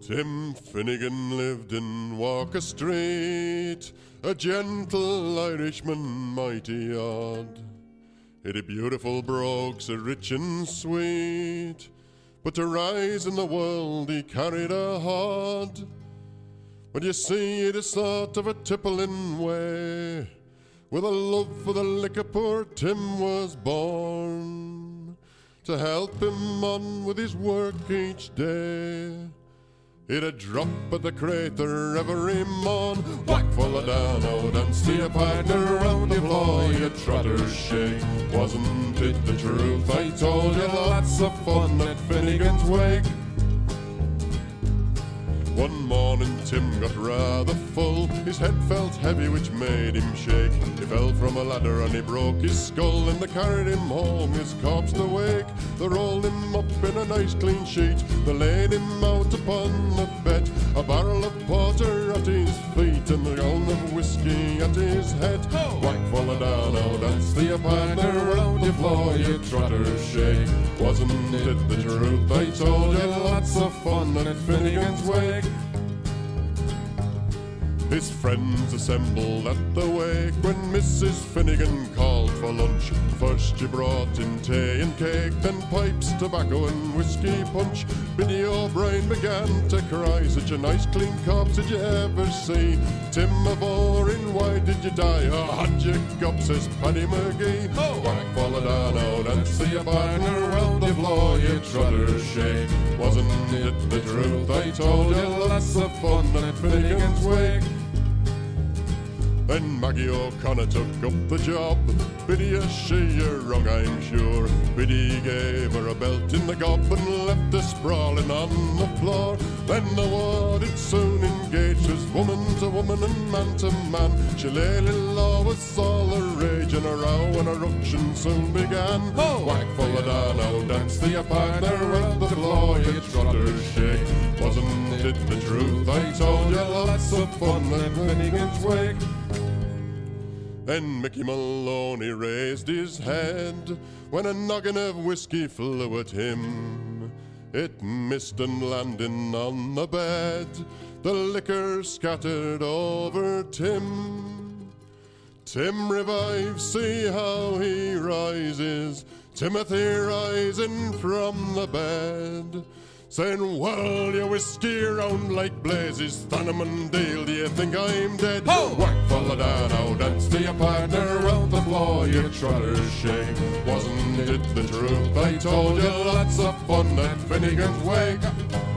Tim Finnegan lived in Walker Street, a gentle Irishman, mighty odd. He'd a beautiful brogue, so rich and sweet, but to rise in the world he carried a hod. But you see, he'd a sort of a tippling way, with a love for the liquor poor Tim was born, to help him on with his work each day. He'd a drop at the crater every morn, whack full of down out and see a partner round the floor. You trotters shake, wasn't it the truth? I told you lots of fun at Finnegan's wake. One morning Tim got rather full, his head felt heavy which made him shake. He fell from a ladder and he broke his skull, and they carried him home, his corpse to wake. They rolled him up in a nice clean sheet, they laid him out upon the bed, a barrel of porter at his feet and a gallon of whiskey at his head. Whack full of down, oh that's the partner round the floor, you trotters shake. Wasn't it the truth? I told you lots of fun at Finnegan's wake. His friends assembled at the wake when Mrs. Finnegan called for lunch. First she brought in tea and cake, then pipes, tobacco and whiskey punch. Biddy O'Brien began to cry, such a nice clean corpse did you ever see? Tim Avorin, why did you die? Oh, had you got, says Paddy McGee. Whack fall down out and see a partner round the floor, you trotters shake. Wasn't it the truth? I told you lots of fun at Finnegan's wake. Then Maggie O'Connor took up the job. Biddy, is she wrong, I'm sure. Biddy gave her a belt in the gob and left her sprawling on the floor. Then the war did soon engage, as woman to woman and man to man. Shillelagh law was all a rage, and a row and a ruction soon began. Whack full of down, oh dance the partner around the floor, you trotters shake. Wasn't it the truth? I told you lots of fun at Finnegan's wake. Then Mickey Maloney raised his head when a noggin of whiskey flew at him. It missed and landing on the bed, the liquor scattered over Tim. Tim revives, see how he rises, Timothy rising from the bed, saying, well, you whiskey round like blazes, Thanum and Dale, do you think I'm dead? Whack full of down, oh dance to your partner round the floor, you trotters shake. Wasn't it the truth? I told you lots of fun at Finnegan's wake.